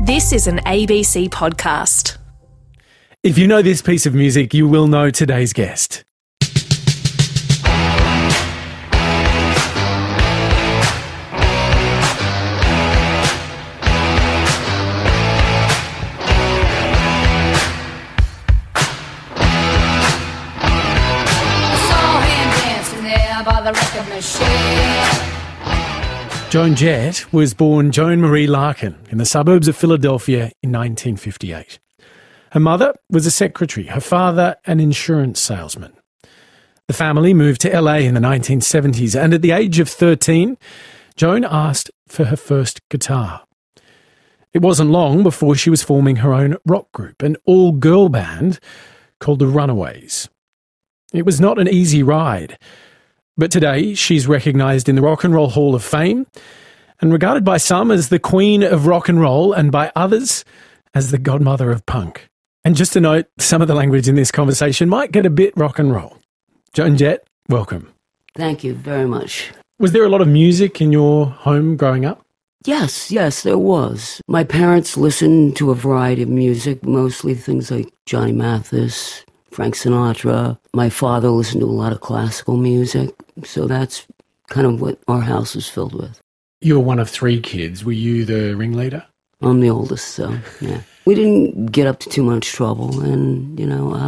This is an ABC podcast. If you know this piece of music, you will know today's guest. Joan Jett was born Joan Marie Larkin in the suburbs of Philadelphia in 1958. Her mother was a secretary, her father an insurance salesman. The family moved to LA in the 1970s, and at the age of 13, Joan asked for her first guitar. It wasn't long before she was forming her own rock group, an all-girl band called the Runaways. It was not an easy ride. But today, she's recognised in the Rock and Roll Hall of Fame and regarded by some as the queen of rock and roll and by others as the godmother of punk. And just to note, some of the language in this conversation might get a bit rock and roll. Joan Jett, welcome. Thank you very much. Was there a lot of music in your home growing up? Yes, there was. My parents listened to a variety of music, mostly things like Johnny Mathis, Frank Sinatra. My father listened to a lot of classical music, so that's kind of what our house was filled with. You were one of three kids. Were you the ringleader? I'm the oldest, so yeah. We didn't get up to too much trouble, and,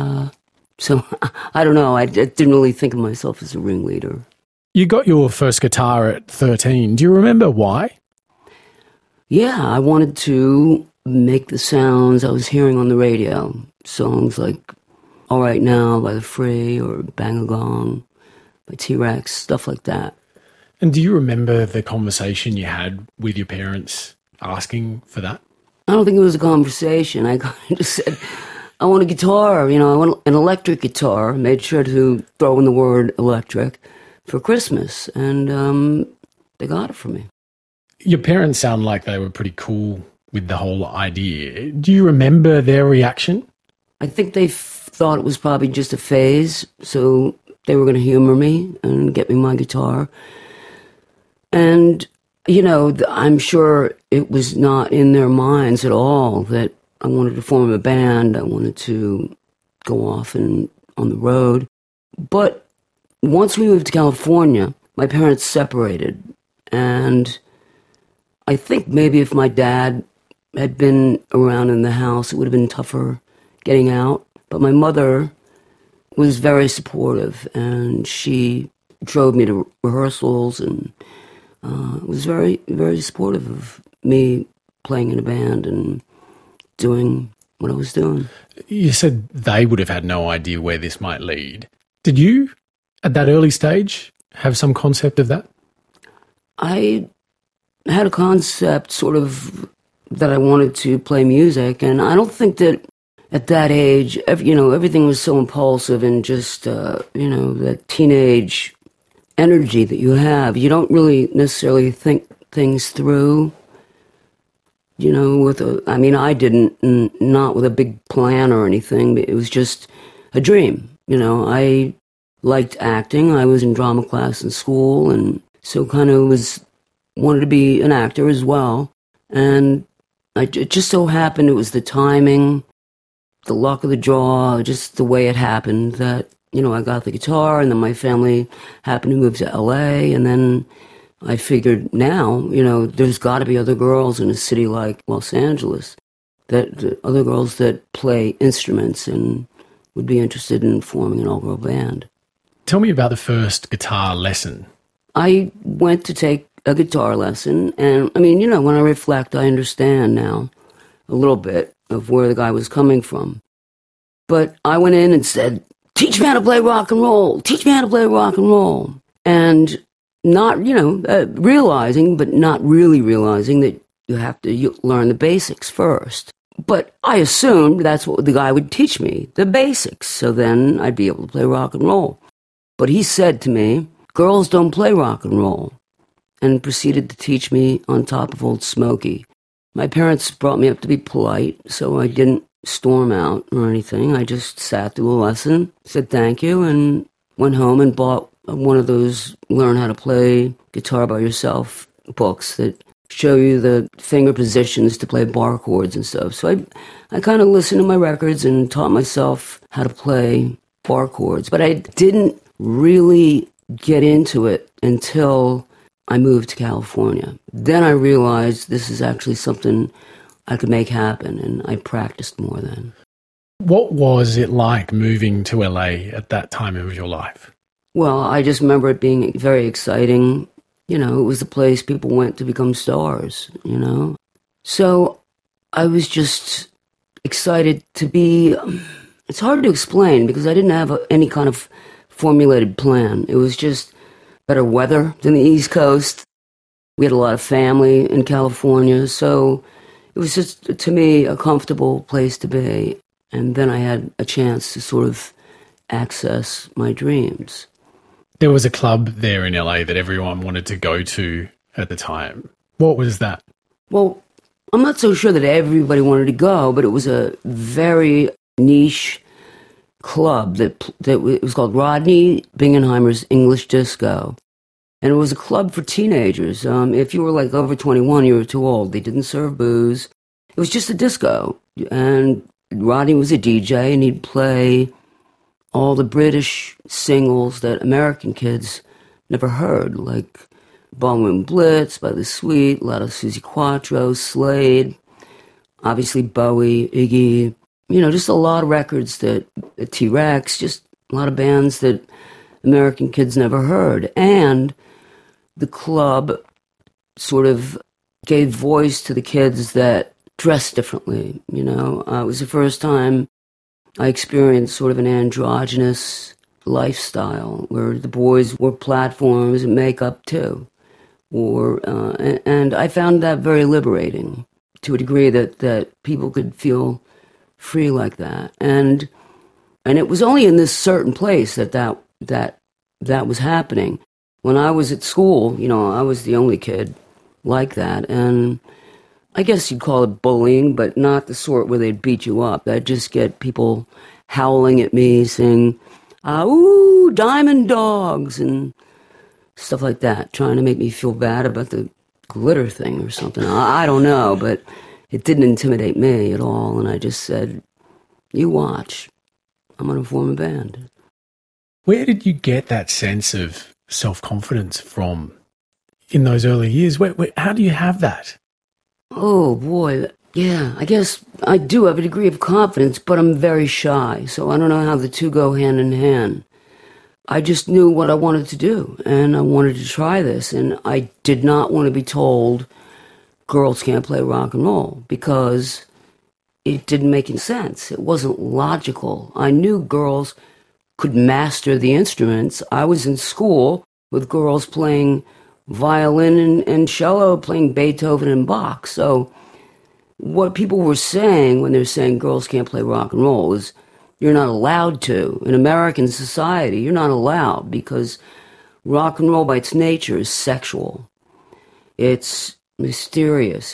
so I don't know. I didn't really think of myself as a ringleader. You got your first guitar at 13. Do you remember why? Yeah, I wanted to make the sounds I was hearing on the radio. Songs like All Right Now by The Free or Bang a Gong by T-Rex, stuff like that. And do you remember the conversation you had with your parents asking for that? I don't think it was a conversation. I kind of just said, I want a guitar, I want an electric guitar. Made sure to throw in the word electric for Christmas, and they got it for me. Your parents sound like they were pretty cool with the whole idea. Do you remember their reaction? I think they thought it was probably just a phase, so they were going to humor me and get me my guitar. And, I'm sure it was not in their minds at all that I wanted to form a band. I wanted to go off and on the road. But once we moved to California, my parents separated. And I think maybe if my dad had been around in the house, it would have been tougher getting out. But my mother was very supportive, and she drove me to rehearsals and was very, very supportive of me playing in a band and doing what I was doing. You said they would have had no idea where this might lead. Did you, at that early stage, have some concept of that? I had a concept sort of that I wanted to play music, and I don't think that at that age, everything was so impulsive and just, that teenage energy that you have. You don't really necessarily think things through, I didn't, not with a big plan or anything, but it was just a dream. I liked acting. I was in drama class in school, and so kind of wanted to be an actor as well. And it just so happened it was the timing, the luck of the draw, just the way it happened that, I got the guitar, and then my family happened to move to LA, and then I figured now, there's got to be other girls in a city like Los Angeles, other girls that play instruments and would be interested in forming an all-girl band. Tell me about the first guitar lesson. I went to take a guitar lesson, and when I reflect, I understand now a little bit of where the guy was coming from. But I went in and said, teach me how to play rock and roll. Teach me how to play rock and roll. And not, realizing, but not really realizing that you have to learn the basics first. But I assumed that's what the guy would teach me, the basics. So then I'd be able to play rock and roll. But he said to me, girls don't play rock and roll, and proceeded to teach me on top of Old Smoky. My parents brought me up to be polite, so I didn't storm out or anything. I just sat through a lesson, said thank you, and went home and bought one of those learn how to play guitar by yourself books that show you the finger positions to play bar chords and stuff. So I kind of listened to my records and taught myself how to play bar chords. But I didn't really get into it until I moved to California. Then I realized this is actually something I could make happen, and I practiced more then. What was it like moving to LA at that time of your life? Well, I just remember it being very exciting. You know, it was the place people went to become stars, you know. So I was just excited to be... It's hard to explain because I didn't have any kind of formulated plan. It was just better weather than the East Coast. We had a lot of family in California, so it was just, to me, a comfortable place to be. And then I had a chance to sort of access my dreams. There was a club there in LA that everyone wanted to go to at the time. What was that? Well, I'm not so sure that everybody wanted to go, but it was a very niche club that it was called Rodney Bingenheimer's English Disco. And it was a club for teenagers. If you were like over 21, you were too old. They didn't serve booze. It was just a disco. And Rodney was a DJ, and he'd play all the British singles that American kids never heard, like Ballroom Blitz by The Sweet, a lot of Suzi Quatro, Slade, obviously Bowie, Iggy, you know, just a lot of records that T-Rex, just a lot of bands that American kids never heard. And the club sort of gave voice to the kids that dressed differently, you know. It was the first time I experienced sort of an androgynous lifestyle where the boys wore platforms and makeup too. And I found that very liberating to a degree that people could feel free like that. And it was only in this certain place that was happening. When I was at school, you know, I was the only kid like that. And I guess you'd call it bullying, but not the sort where they'd beat you up. I'd just get people howling at me, saying, ooh, diamond dogs, and stuff like that, trying to make me feel bad about the glitter thing or something. I don't know, but it didn't intimidate me at all. And I just said, you watch. I'm going to form a band. Where did you get that sense of self-confidence from in those early years? How do you have that? Oh, boy. Yeah, I guess I do have a degree of confidence, but I'm very shy, so I don't know how the two go hand in hand. I just knew what I wanted to do, and I wanted to try this, and I did not want to be told girls can't play rock and roll because it didn't make any sense. It wasn't logical. I knew girls could master the instruments. I was in school with girls playing violin and cello, playing Beethoven and Bach. So what people were saying when they're saying girls can't play rock and roll is you're not allowed to. In American society, you're not allowed because rock and roll by its nature is sexual. It's mysterious.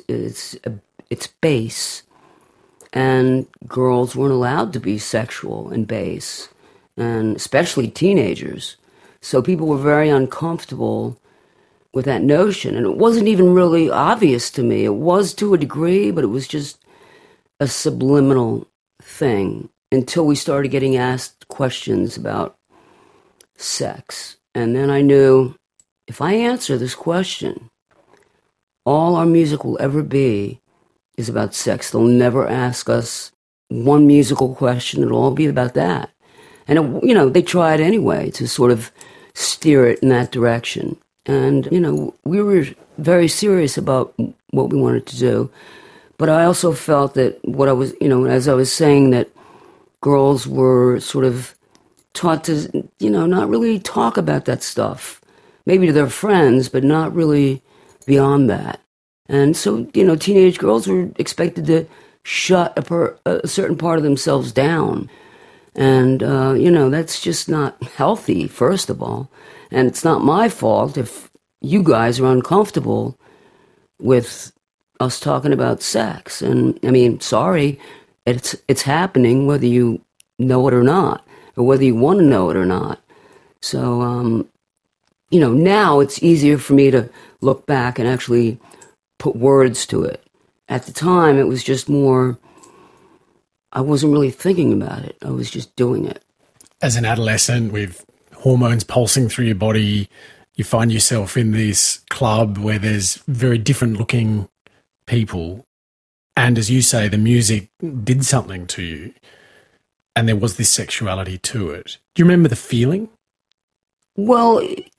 It's bass. And girls weren't allowed to be sexual and bass, and especially teenagers. So people were very uncomfortable with that notion. And it wasn't even really obvious to me. It was to a degree, but it was just a subliminal thing until we started getting asked questions about sex. And then I knew if I answer this question, all our music will ever be is about sex. They'll never ask us one musical question. It'll all be about that. And, they tried anyway to sort of steer it in that direction. And, we were very serious about what we wanted to do. But I also felt that what I was, as I was saying, that girls were sort of taught to, not really talk about that stuff. Maybe to their friends, but not really beyond that. And so, teenage girls were expected to shut a certain part of themselves down. And, that's just not healthy, first of all. And it's not my fault if you guys are uncomfortable with us talking about sex. And, sorry, it's happening whether you know it or not, or whether you want to know it or not. So, now it's easier for me to look back and actually put words to it. At the time, it was just more, I wasn't really thinking about it. I was just doing it. As an adolescent with hormones pulsing through your body, you find yourself in this club where there's very different looking people. And as you say, the music did something to you. And there was this sexuality to it. Do you remember the feeling? Well,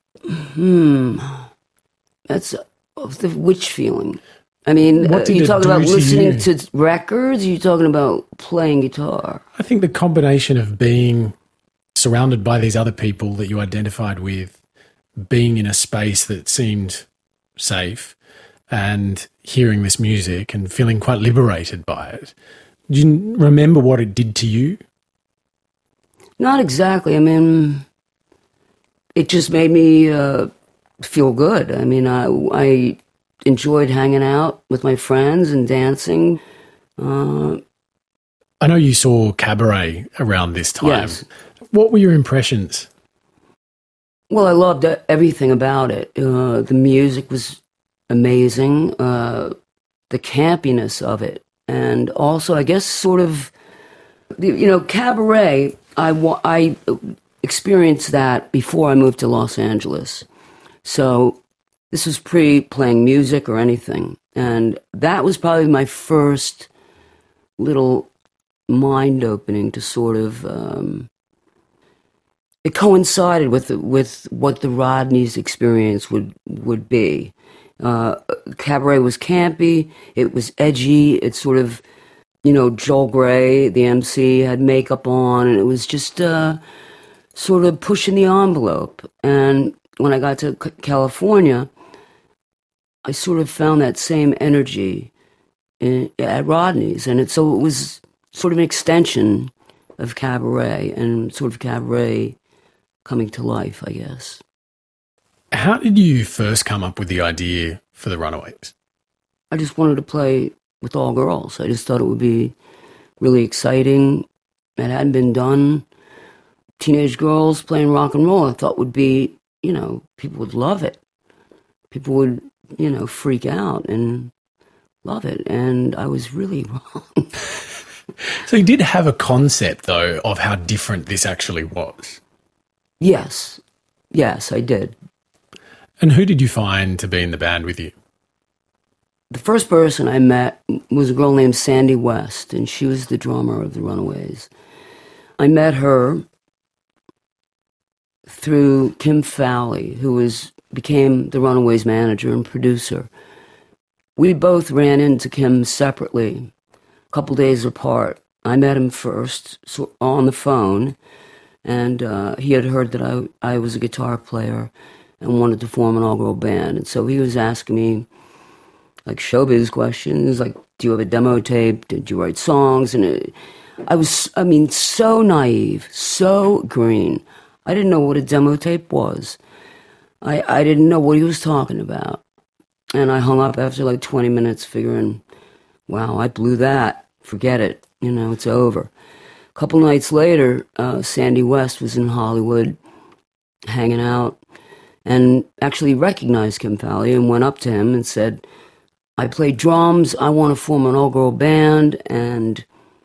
that's which feeling? I mean, What did you it talking do about to listening you? to records? Are you talking about playing guitar? I think the combination of being surrounded by these other people that you identified with, being in a space that seemed safe, and hearing this music and feeling quite liberated by it. Do you remember what it did to you? Not exactly. I mean, it just made me feel good. I mean, I enjoyed hanging out with my friends and dancing. I know you saw Cabaret around this time. Yes. What were your impressions? Well, I loved everything about it. The music was amazing. The campiness of it. And also, I guess, sort of, Cabaret, I experienced that before I moved to Los Angeles. So this was pre-playing music or anything. And that was probably my first little mind-opening to sort of... it coincided with what the Rodneys experience would be. Cabaret was campy, it was edgy, it's sort of, Joel Grey, the MC, had makeup on, and it was just sort of pushing the envelope. And when I got to California, I sort of found that same energy at Rodney's, and so it was sort of an extension of Cabaret, and sort of Cabaret coming to life, I guess. How did you first come up with the idea for the Runaways? I just wanted to play with all girls. I just thought it would be really exciting. It hadn't been done. Teenage girls playing rock and roll, I thought would be, people would love it. People would, freak out and love it. And I was really wrong. So you did have a concept, though, of how different this actually was. Yes. Yes, I did. And who did you find to be in the band with you? The first person I met was a girl named Sandy West, and she was the drummer of the Runaways. I met her through Kim Fowley, who became the Runaways manager and producer. We both ran into Kim separately, a couple days apart. I met him first on the phone, and he had heard that I was a guitar player and wanted to form an all-girl band. And so he was asking me, like, showbiz questions, like, do you have a demo tape? Did you write songs? And I was, so naive, so green. I didn't know what a demo tape was. I didn't know what he was talking about. And I hung up after like 20 minutes figuring, wow, I blew that. Forget it. It's over. A couple nights later, Sandy West was in Hollywood hanging out and actually recognized Kim Fowley and went up to him and said, I play drums, I want to form an all-girl band, and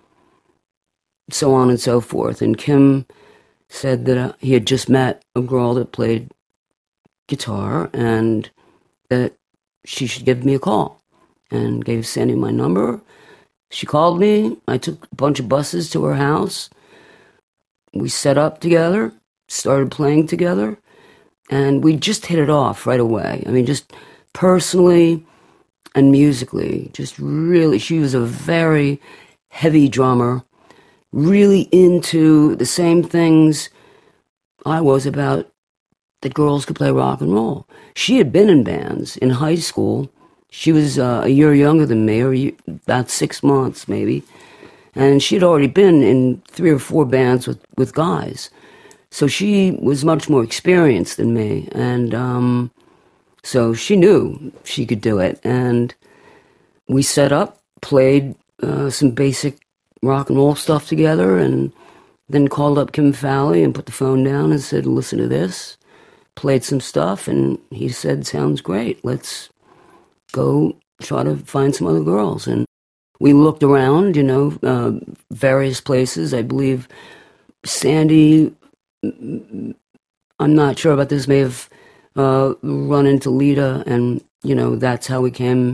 so on and so forth. And Kim said that he had just met a girl that played guitar and that she should give me a call, and gave Sandy my number. She called me. I took a bunch of buses to her house. We set up together, started playing together, and we just hit it off right away. Just personally and musically, just really, she was a very heavy drummer, really into the same things I was about, that girls could play rock and roll. She had been in bands in high school. She was a year younger than me, or about 6 months maybe. And she had already been in 3 or 4 bands with guys. So she was much more experienced than me. And so she knew she could do it. And we set up, played some basic rock and roll stuff together, and then called up Kim Fowley and put the phone down and said, listen to this. Played some stuff, and he said, sounds great. Let's go try to find some other girls. And we looked around, various places. I believe Sandy, I'm not sure about this, may have run into Lita, and, that's how we came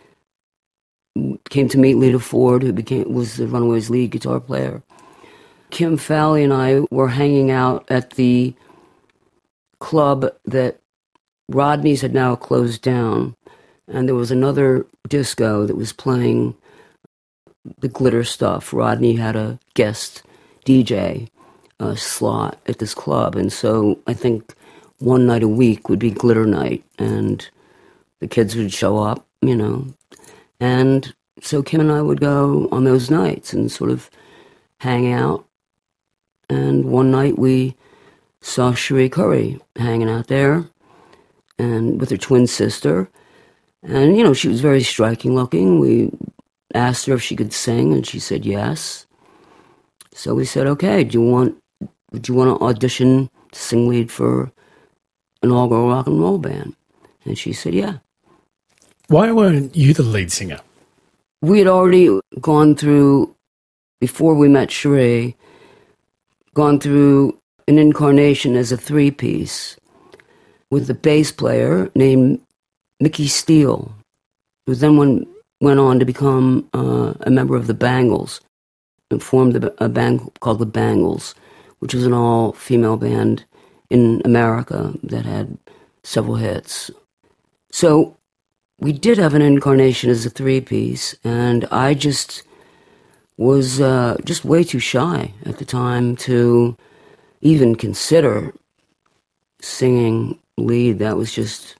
to meet Lita Ford, who was the Runaways' lead guitar player. Kim Fowley and I were hanging out at the club that Rodney's had now closed down, and there was another disco that was playing the glitter stuff. Rodney had a guest DJ slot at this club, and so I think one night a week would be glitter night, and the kids would show up, and so Kim and I would go on those nights and sort of hang out. And one night we saw Cherie Currie hanging out there, and with her twin sister. And, she was very striking looking. We asked her if she could sing, and she said yes. So we said, okay, would you want to audition to sing lead for an all-girl rock and roll band? And she said, yeah. Why weren't you the lead singer? We had already gone through, before we met Cherie, gone through an incarnation as a three-piece with a bass player named Mickey Steele, who then went on to become a member of the Bangles and formed a band called the Bangles, which was an all-female band in America that had several hits. So we did have an incarnation as a three-piece, and I just was just way too shy at the time to even consider singing lead. That was just,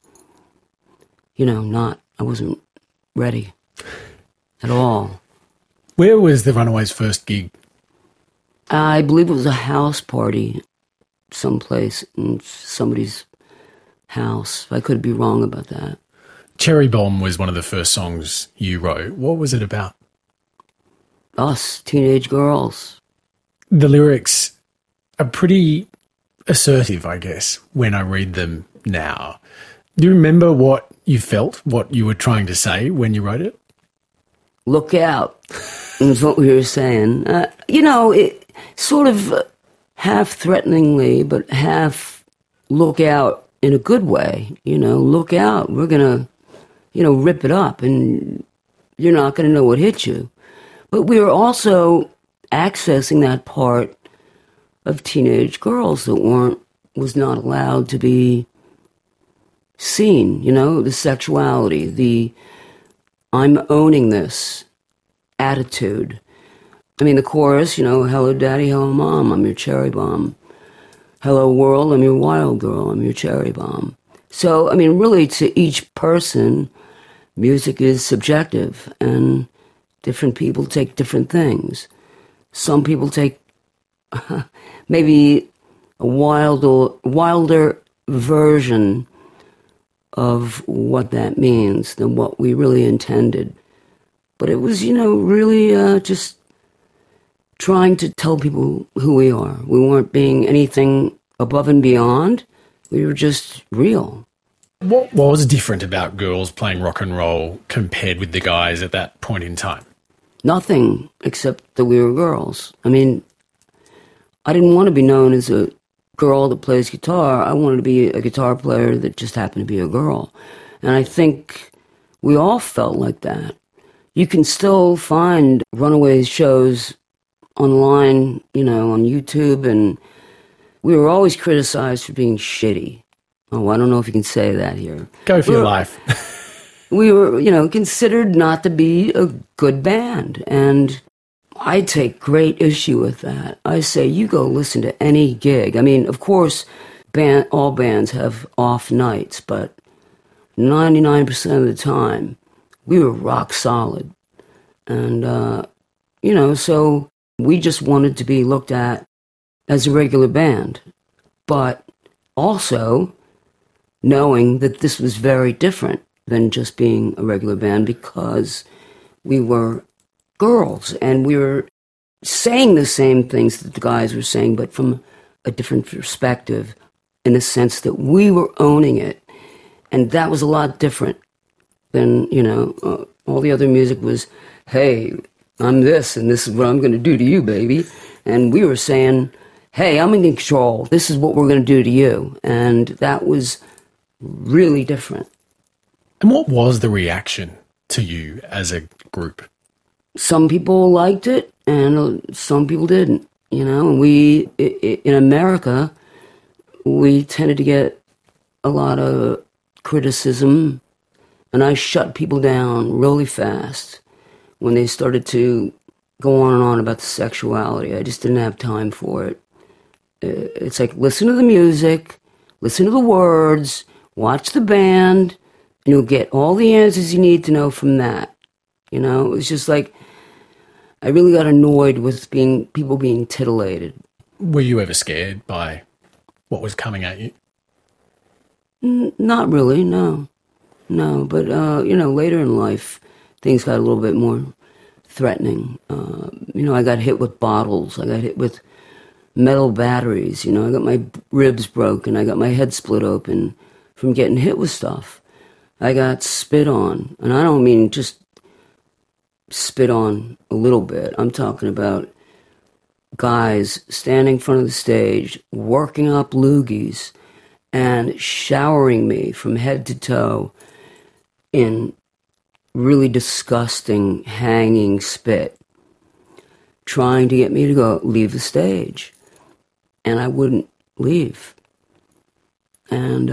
I wasn't ready at all. Where was the Runaways' first gig? I believe it was a house party someplace in somebody's house. I could be wrong about that. Cherry Bomb was one of the first songs you wrote. What was it about? Us, teenage girls. The lyrics are pretty assertive, I guess, when I read them now. Do you remember what you felt, what you were trying to say when you wrote it? Look out, is what we were saying. It sort of half threateningly, but half look out in a good way. Look out, we're going to, rip it up, and you're not going to know what hit you. But we were also accessing that part of teenage girls that was not allowed to be seen, the sexuality, the I'm owning this attitude. I mean, the chorus, hello daddy, hello mom, I'm your cherry bomb. Hello world, I'm your wild girl, I'm your cherry bomb. So, really to each person, music is subjective, and different people take different things. Some people take maybe a wilder version of what that means than what we really intended. But it was, really just trying to tell people who we are. We weren't being anything above and beyond. We were just real. What was different about girls playing rock and roll compared with the guys at that point in time? Nothing, except that we were girls. I didn't want to be known as a girl that plays guitar. I wanted to be a guitar player that just happened to be a girl. And I think we all felt like that. You can still find Runaways shows online, on YouTube, and we were always criticized for being shitty. Oh, I don't know if you can say that here. Go for your life. We were, considered not to be a good band, and I take great issue with that. I say, you go listen to any gig. Of course, all bands have off nights, but 99% of the time, we were rock solid. And, so we just wanted to be looked at as a regular band, but also knowing that this was very different than just being a regular band, because we were girls and we were saying the same things that the guys were saying, but from a different perspective, in the sense that we were owning it. And that was a lot different then, all the other music was, hey, I'm this, and this is what I'm going to do to you, baby. And we were saying, hey, I'm in control. This is what we're going to do to you. And that was really different. And what was the reaction to you as a group? Some people liked it, and some people didn't. And we, in America, we tended to get a lot of criticism, and I shut people down really fast when they started to go on and on about the sexuality. I just didn't have time for it. It's like, listen to the music, listen to the words, watch the band, and you'll get all the answers you need to know from that. It was just like, I really got annoyed with people being titillated. Were you ever scared by what was coming at you? Not really, no. No, but, later in life, things got a little bit more threatening. I got hit with bottles. I got hit with metal batteries. I got my ribs broken. I got my head split open from getting hit with stuff. I got spit on. And I don't mean just spit on a little bit. I'm talking about guys standing in front of the stage, working up loogies, and showering me from head to toe in really disgusting, hanging spit, trying to get me to leave the stage. And I wouldn't leave. And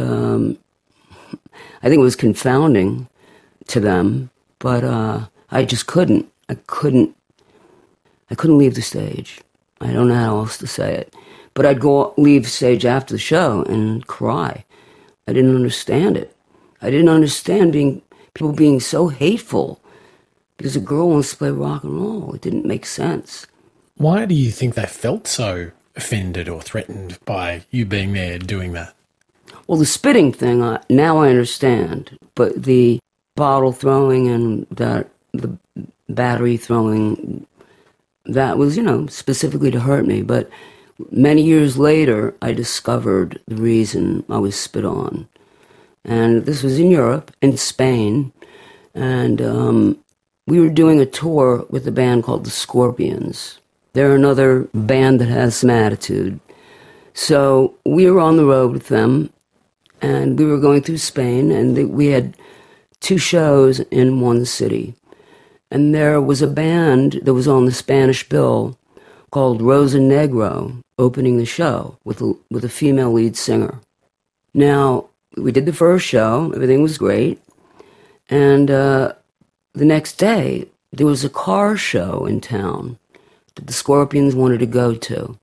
I think it was confounding to them, but I just couldn't. I couldn't leave the stage. I don't know how else to say it. But I'd leave stage after the show and cry. I didn't understand it. I didn't understand people being so hateful because a girl wants to play rock and roll. It didn't make sense. Why do you think they felt so offended or threatened by you being there doing that? Well, the spitting thing, now I understand. But the bottle throwing and the battery throwing, that was, specifically to hurt me. But many years later, I discovered the reason I was spit on. And this was in Europe, in Spain. And we were doing a tour with a band called the Scorpions. They're another band that has some attitude. So we were on the road with them, and we were going through Spain, and we had 2 shows in one city. And there was a band that was on the Spanish bill called Rosa Negro opening the show with a female lead singer. Now, we did the first show, everything was great, and the next day there was a car show in town that the Scorpions wanted to go to.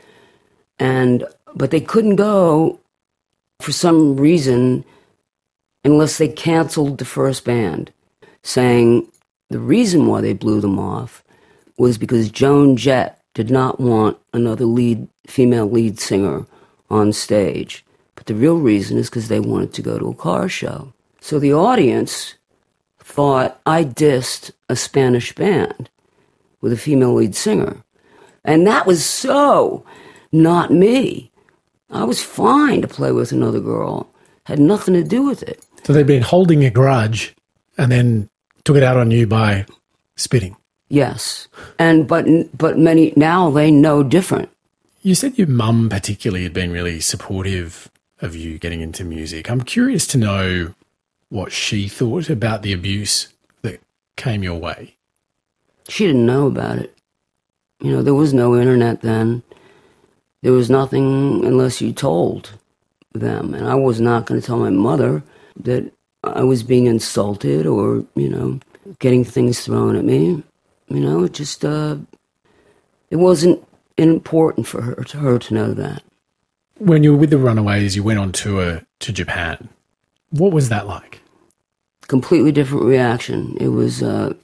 But they couldn't go for some reason unless they canceled the first band, saying the reason why they blew them off was because Joan Jett did not want another female lead singer on stage. But the real reason is because they wanted to go to a car show. So the audience thought I dissed a Spanish band with a female lead singer. And that was so not me. I was fine to play with another girl. Had nothing to do with it. So they'd been holding a grudge and then took it out on you by spitting. Yes. But many, now they know different. You said your mum particularly had been really supportive of you getting into music. I'm curious to know what she thought about the abuse that came your way. She didn't know about it. There was no internet then. There was nothing unless you told them. And I was not going to tell my mother that I was being insulted or, getting things thrown at me. It just, it wasn't important for her to know that. When you were with the Runaways, you went on tour to Japan. What was that like? Completely different reaction. It was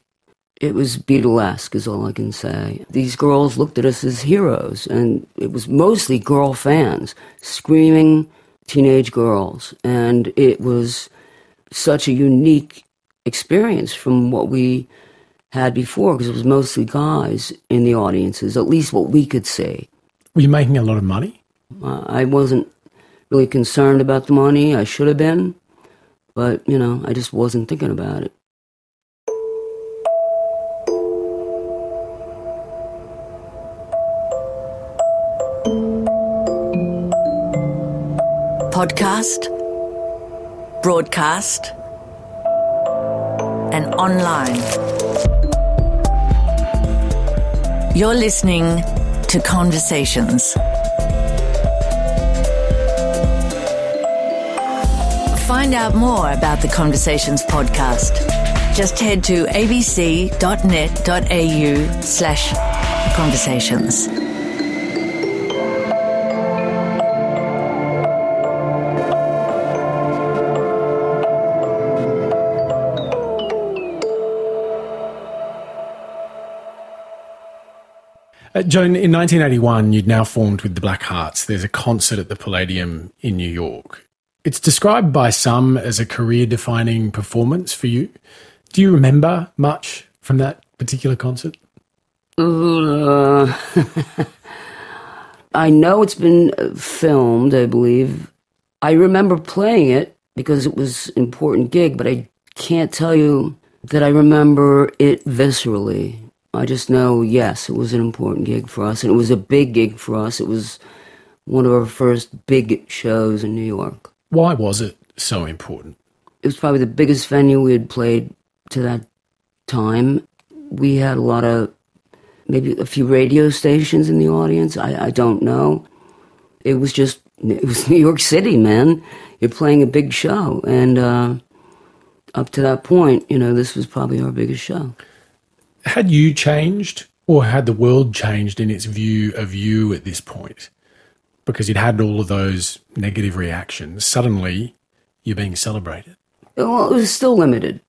Beatlesque is all I can say. These girls looked at us as heroes, and it was mostly girl fans, screaming teenage girls. And it was such a unique experience from what we had before, because it was mostly guys in the audiences, at least what we could see. Were you making a lot of money? I wasn't really concerned about the money. I should have been. But, I just wasn't thinking about it. Podcast, broadcast, and online. You're listening to Conversations. Find out more about the Conversations podcast. Just head to abc.net.au/conversations. Joan, in 1981, you'd now formed with the Black Hearts. There's a concert at the Palladium in New York. It's described by some as a career-defining performance for you. Do you remember much from that particular concert? I know it's been filmed, I believe. I remember playing it because it was an important gig, but I can't tell you that I remember it viscerally. I just know, yes, it was an important gig for us, and it was a big gig for us. It was one of our first big shows in New York. Why was it so important? It was probably the biggest venue we had played to that time. We had a lot of, maybe a few radio stations in the audience. I don't know. It was New York City, man. You're playing a big show. And up to that point, this was probably our biggest show. Had you changed, or had the world changed in its view of you at this point? Because you'd had all of those negative reactions. Suddenly, you're being celebrated. Well, it was still limited.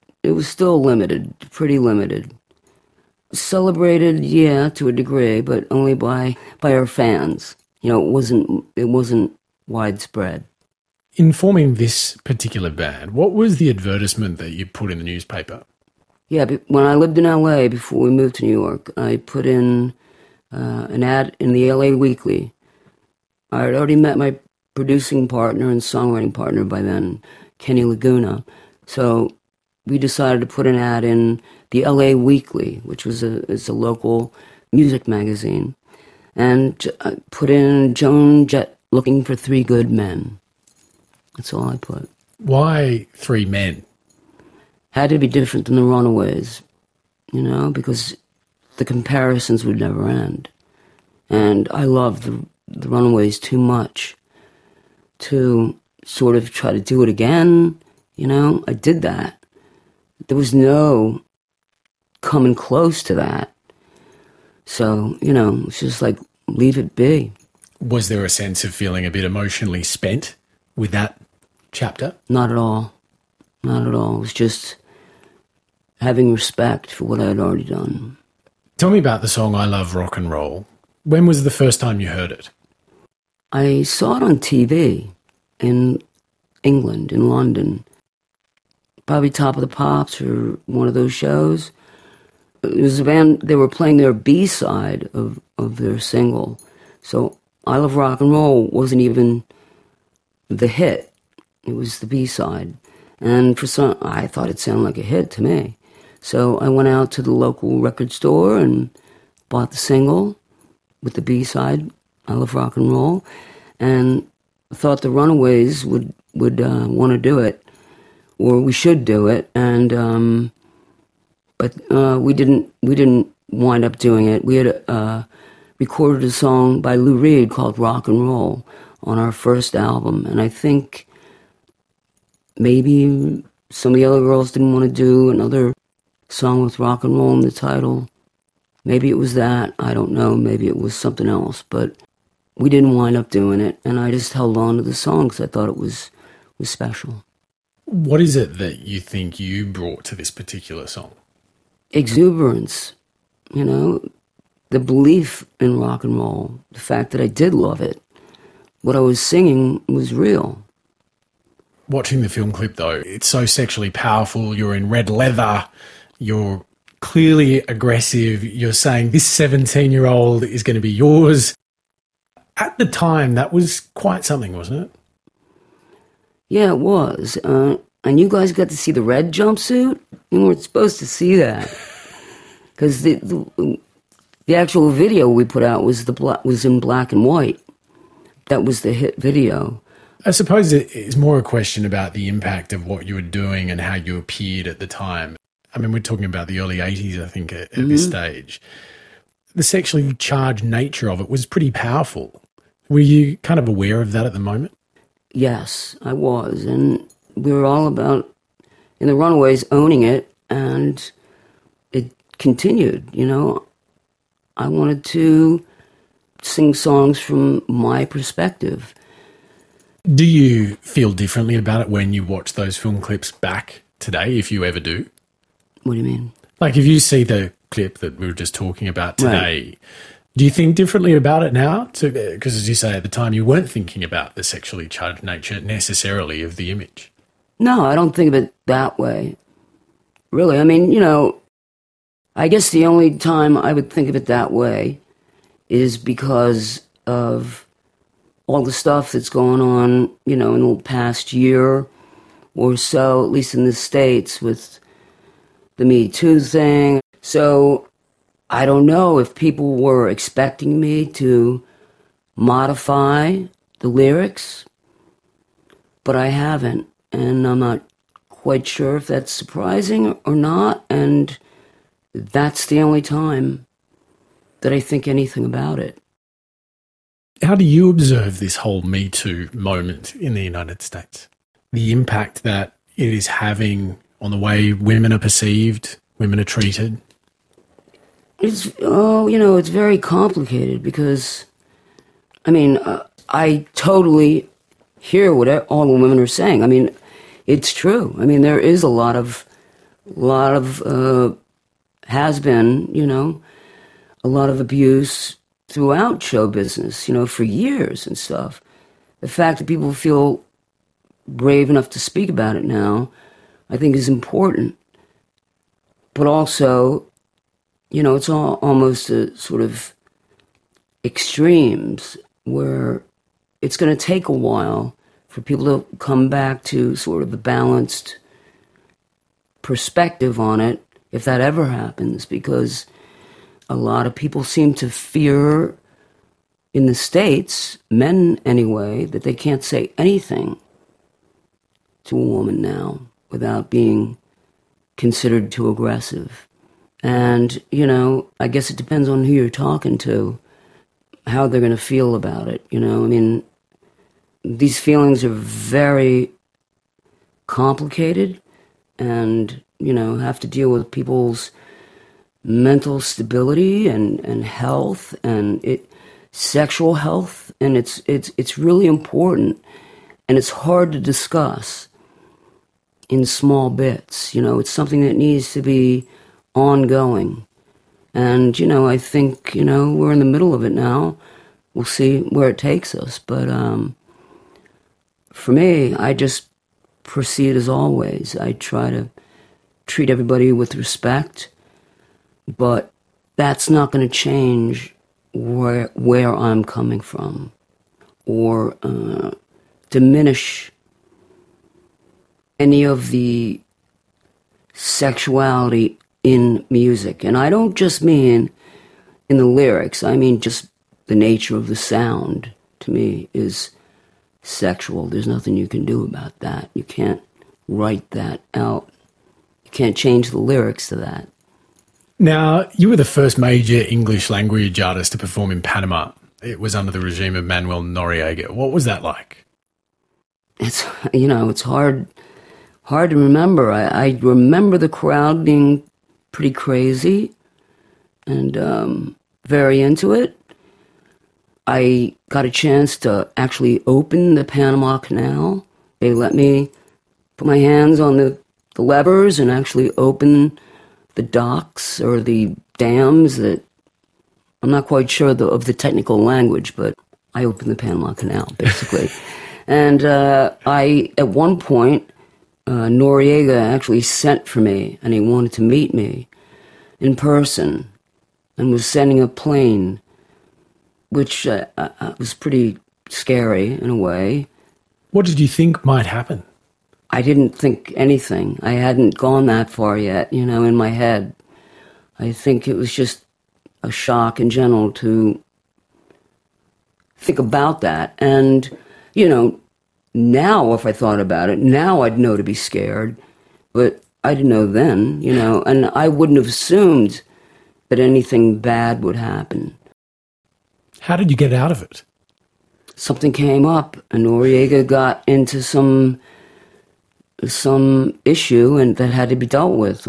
Pretty limited. Celebrated, yeah, to a degree, but only by our fans. It wasn't widespread. In forming this particular band, what was the advertisement that you put in the newspaper? Yeah, when I lived in L.A. before we moved to New York, I put in an ad in the L.A. Weekly. I had already met my producing partner and songwriting partner by then, Kenny Laguna. So we decided to put an ad in the L.A. Weekly, which was a local music magazine, and I put in Joan Jett looking for 3 good men. That's all I put. Why 3 men? Had to be different than the Runaways, because the comparisons would never end. And I loved the Runaways too much to sort of try to do it again. I did that. There was no coming close to that. So, it's just like, leave it be. Was there a sense of feeling a bit emotionally spent with that chapter? Not at all. Not at all. It was just having respect for what I had already done. Tell me about the song I Love Rock and Roll. When was the first time you heard it? I saw it on TV in England, in London. Probably Top of the Pops or one of those shows. It was a band, they were playing their B-side of their single. So I Love Rock and Roll wasn't even the hit. It was the B-side. And I thought it sounded like a hit to me. So I went out to the local record store and bought the single with the B-side, I Love Rock and Roll, and thought the Runaways would want to do it, or we should do it, and but we didn't wind up doing it. We had recorded a song by Lou Reed called Rock and Roll on our first album, and I think maybe some of the other girls didn't want to do another song with rock and roll in the title. Maybe it was that, I don't know, maybe it was something else, but we didn't wind up doing it, and I just held on to the song because I thought it was special. What is it that you think you brought to this particular song? Exuberance, the belief in rock and roll, the fact that I did love it. What I was singing was real. Watching the film clip, though, it's so sexually powerful. You're in red leather. You're clearly aggressive. You're saying this 17-year-old is going to be yours. At the time, that was quite something, wasn't it? Yeah, it was. And you guys got to see the red jumpsuit? You weren't supposed to see that. Because the actual video we put out was in black and white. That was the hit video. I suppose it's more a question about the impact of what you were doing and how you appeared at the time. I mean, we're talking about the early 80s, I think, at this stage. The sexually charged nature of it was pretty powerful. Were you kind of aware of that at the moment? Yes, I was. And we were all about, in the Runaways, owning it. And it continued, you know. I wanted to sing songs from my perspective. Do you feel differently about it when you watch those film clips back today, if you ever do? What do you mean? Like if you see the clip that we were just talking about today, Right. Do you think differently about it now? Because as you say, at the time you weren't thinking about the sexually charged nature necessarily of the image. No, I don't think of it that way. Really, I mean, you know, I guess the only time I would think of it that way is because of all the stuff that's going on, you know, in the past year or so, at least in the States, with the Me Too thing. So I don't know if people were expecting me to modify the lyrics, but I haven't. And I'm not quite sure if that's surprising or not. And that's the only time that I think anything about it. How do you observe this whole Me Too moment in the United States? The impact that it is having on the way women are perceived, women are treated? It's very complicated because, I mean, I totally hear what all the women are saying. I mean, it's true. I mean, there is a lot of has been, you know, a lot of abuse throughout show business, you know, for years and stuff. The fact that people feel brave enough to speak about it now, I think is important. But also, you know, it's all almost a sort of extremes where it's going to take a while for people to come back to sort of a balanced perspective on it, if that ever happens, because a lot of people seem to fear, in the States, men anyway, that they can't say anything to a woman now without being considered too aggressive. And, you know, I guess it depends on who you're talking to, how they're going to feel about it, you know. I mean, these feelings are very complicated and, you know, have to deal with people's mental stability and health and sexual health, and it's really important, and it's hard to discuss in small bits. You know, it's something that needs to be ongoing. And, you know, I think, you know, we're in the middle of it now. We'll see where it takes us. But for me, I just proceed as always. I try to treat everybody with respect, but that's not going to change where I'm coming from or diminish any of the sexuality in music. And I don't just mean in the lyrics. I mean just the nature of the sound, to me, is sexual. There's nothing you can do about that. You can't write that out. You can't change the lyrics to that. Now, you were the first major English language artist to perform in Panama. It was under the regime of Manuel Noriega. What was that like? It's, you know, it's hard to remember. I remember the crowd being pretty crazy and very into it. I got a chance to actually open the Panama Canal. They let me put my hands on the levers and actually open the docks or the dams that, I'm not quite sure of the technical language, but I opened the Panama Canal, basically. And at one point, Noriega actually sent for me, and he wanted to meet me in person and was sending a plane, which was pretty scary in a way. What did you think might happen? I didn't think anything. I hadn't gone that far yet, in my head. I think it was just a shock in general to think about that. And, now if I thought about it, now I'd know to be scared. But I didn't know then, and I wouldn't have assumed that anything bad would happen. How did you get out of it? Something came up, and Noriega got into some issue and that had to be dealt with.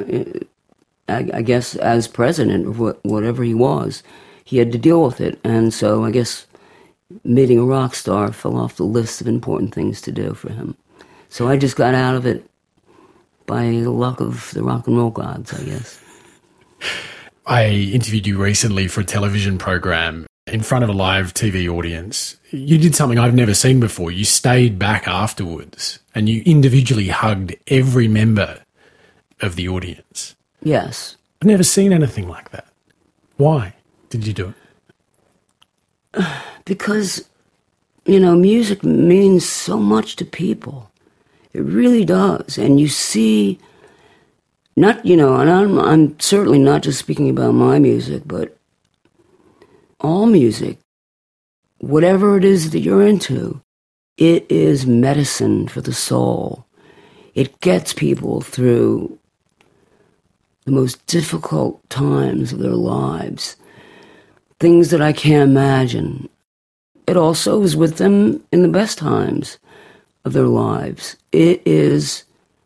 I guess as president or whatever he was, he had to deal with it. And so I guess meeting a rock star fell off the list of important things to do for him. So I just got out of it by the luck of the rock and roll gods, I guess. I interviewed you recently for a television program in front of a live TV audience. You did something I've never seen before. You stayed back afterwards and you individually hugged every member of the audience. Yes. I've never seen anything like that. Why did you do it? Because, music means so much to people. It really does. And you see, and I'm certainly not just speaking about my music, but all music, whatever it is that you're into, it is medicine for the soul. It gets people through the most difficult times of their lives, things that I can't imagine. It also is with them in the best times of their lives. It is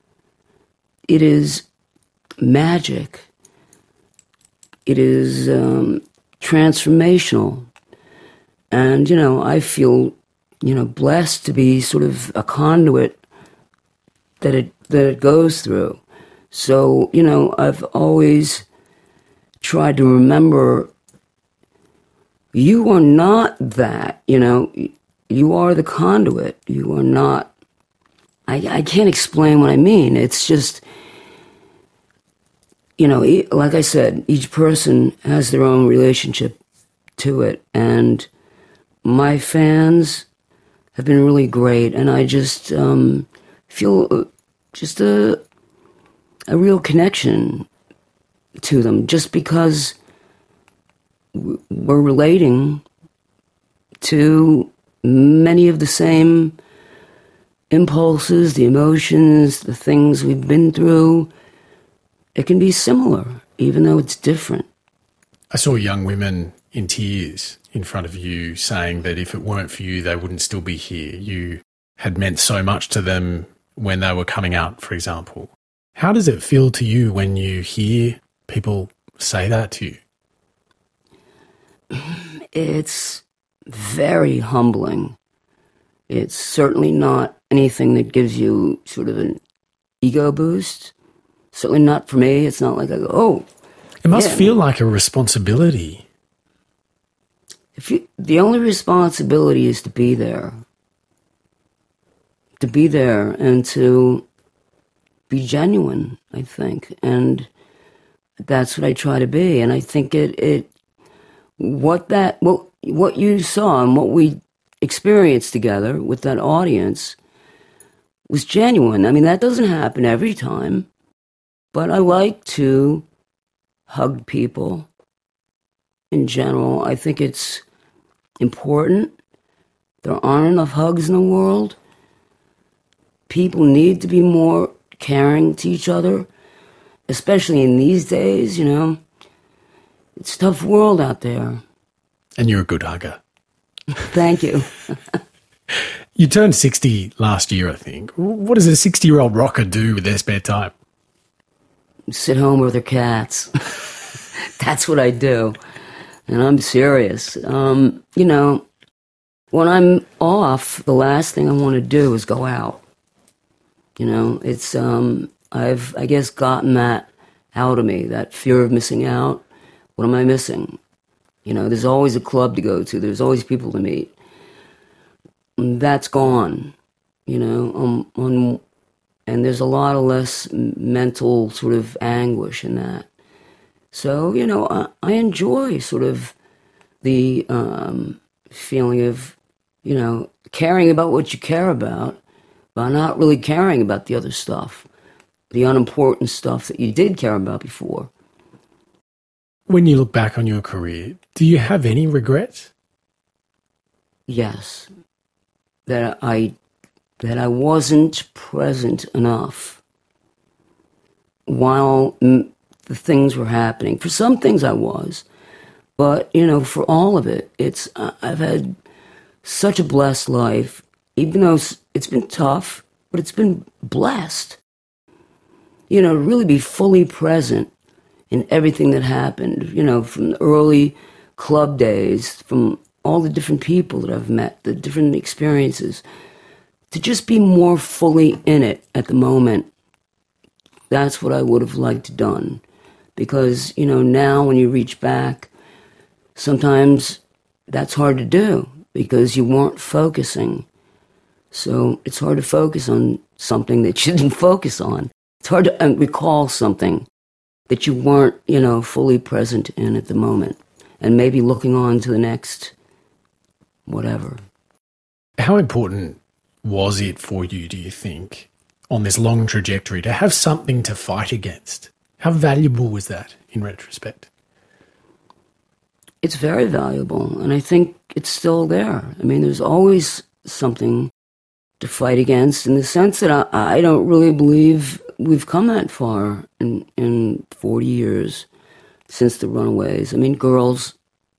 magic. It is transformational. And, I feel, blessed to be sort of a conduit that it goes through. So, I've always tried to remember you are not that, you are the conduit. You are not, I can't explain what I mean. It's just, like I said, each person has their own relationship to it. And my fans have been really great. And I just feel just a real connection to them just because we're relating to many of the same impulses, the emotions, the things we've been through. It can be similar, even though it's different. I saw young women in tears in front of you saying that if it weren't for you, they wouldn't still be here. You had meant so much to them when they were coming out, for example. How does it feel to you when you hear people say that to you? It's very humbling. It's certainly not anything that gives you sort of an ego boost. Certainly not for me. It's not like I go, oh. It must feel like a responsibility. The only responsibility is to be there. To be there and to be genuine, I think. And that's what I try to be. And I think what you saw and what we experienced together with that audience was genuine. I mean, that doesn't happen every time, but I like to hug people in general. I think it's important. There aren't enough hugs in the world. People need to be more caring to each other, especially in these days, It's a tough world out there. And you're a good hugger. Thank you. You turned 60 last year, I think. What does a 60-year-old rocker do with their spare time? Sit home with their cats. That's what I do. And I'm serious. When I'm off, the last thing I want to do is go out. It's, I've, I guess, gotten that out of me, that fear of missing out. What am I missing? There's always a club to go to. There's always people to meet. And that's gone, and there's a lot of less mental sort of anguish in that. So, I enjoy sort of the feeling of, caring about what you care about, by not really caring about the other stuff, the unimportant stuff that you did care about before. When you look back on your career, do you have any regrets? Yes, that I wasn't present enough while the things were happening. For some things I was, but, for all of it, I've had such a blessed life, even though it's been tough, but it's been blessed. To really be fully present in everything that happened, from the early club days, from all the different people that I've met, the different experiences, to just be more fully in it at the moment. That's what I would have liked to done. Because, now when you reach back, sometimes that's hard to do because you weren't focusing. So it's hard to focus on something that you didn't focus on. It's hard to recall something that you weren't, fully present in at the moment. And maybe looking on to the next whatever. How important was it for you, do you think, on this long trajectory to have something to fight against? How valuable was that in retrospect? It's very valuable, and I think it's still there. I mean, there's always something to fight against in the sense that I don't really believe we've come that far in 40 years since the Runaways. I mean, girls,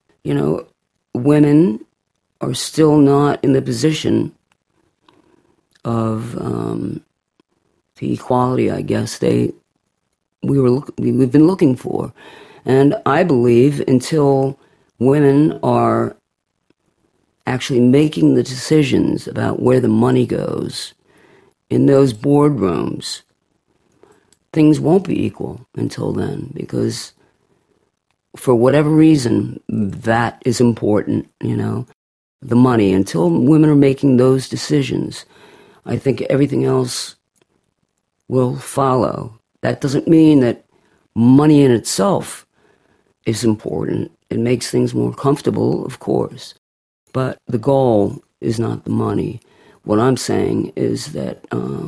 women are still not in the position of the equality, I guess, we've been looking for. And I believe until women are actually making the decisions about where the money goes in those boardrooms, things won't be equal until then, because for whatever reason, that is important, the money. Until women are making those decisions, I think everything else will follow. That doesn't mean that money in itself is important. It makes things more comfortable, of course. But the goal is not the money. What I'm saying is that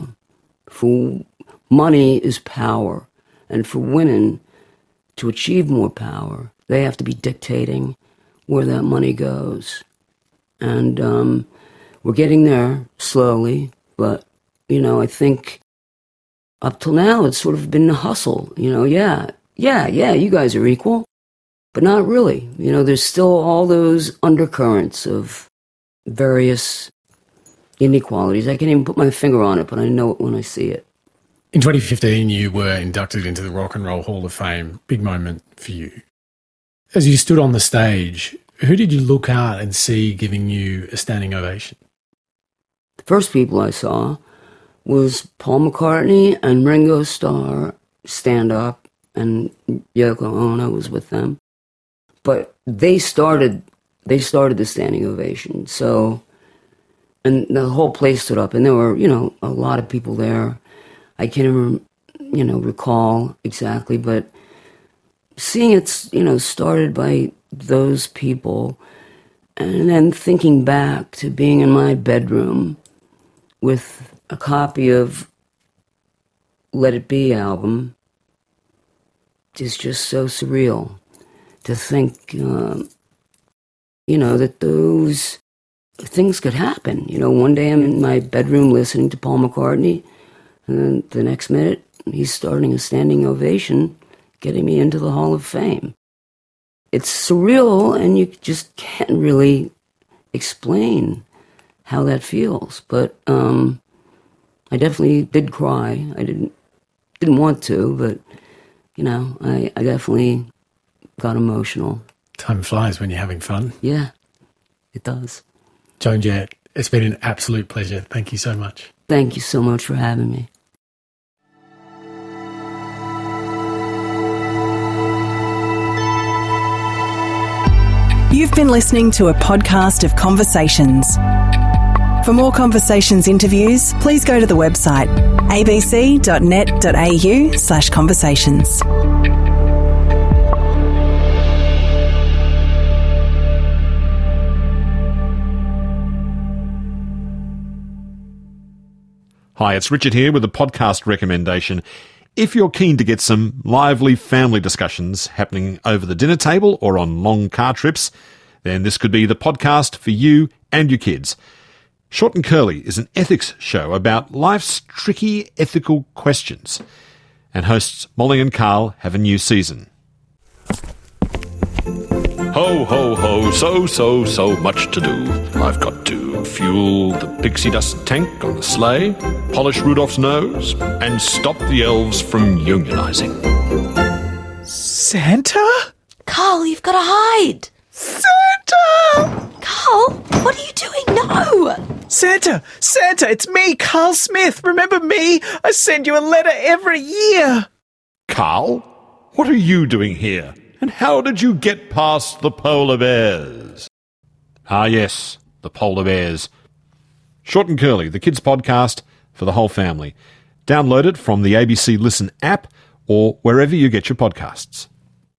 money is power. And for women to achieve more power, they have to be dictating where that money goes. And we're getting there slowly, but, I think up till now it's sort of been a hustle. Yeah, you guys are equal, but not really. There's still all those undercurrents of various inequalities. I can't even put my finger on it, but I know it when I see it. In 2015, you were inducted into the Rock and Roll Hall of Fame. Big moment for you. As you stood on the stage, who did you look at and see giving you a standing ovation? The first people I saw was Paul McCartney and Ringo Starr stand up, and Yoko Ono was with them. But they started the standing ovation. So, and the whole place stood up, and there were, a lot of people there. I can't even, recall exactly, but seeing it, started by those people, and then thinking back to being in my bedroom with a copy of Let It Be album is just so surreal to think, that those things could happen. One day I'm in my bedroom listening to Paul McCartney, and then the next minute he's starting a standing ovation, getting me into the Hall of Fame. It's surreal, and you just can't really explain how that feels. But I definitely did cry. I didn't want to, but I definitely got emotional. Time flies when you're having fun. Yeah, it does. Joan Jett, it's been an absolute pleasure. Thank you so much. Thank you so much for having me. You've been listening to a podcast of Conversations. For more Conversations interviews, please go to the website abc.net.au/conversations. Hi, it's Richard here with a podcast recommendation. If you're keen to get some lively family discussions happening over the dinner table or on long car trips, then this could be the podcast for you and your kids. Short and Curly is an ethics show about life's tricky ethical questions. And hosts Molly and Carl have a new season. Ho, ho, ho, so much to do. I've got to fuel the pixie dust tank on the sleigh, polish Rudolph's nose, and stop the elves from unionising. Santa? Carl, you've got to hide. Santa! Carl, what are you doing? No! Santa, it's me, Carl Smith. Remember me? I send you a letter every year. Carl, what are you doing here? And how did you get past the polar bears? Ah, yes, the polar bears. Short and Curly, the kids' podcast for the whole family. Download it from the ABC Listen app or wherever you get your podcasts.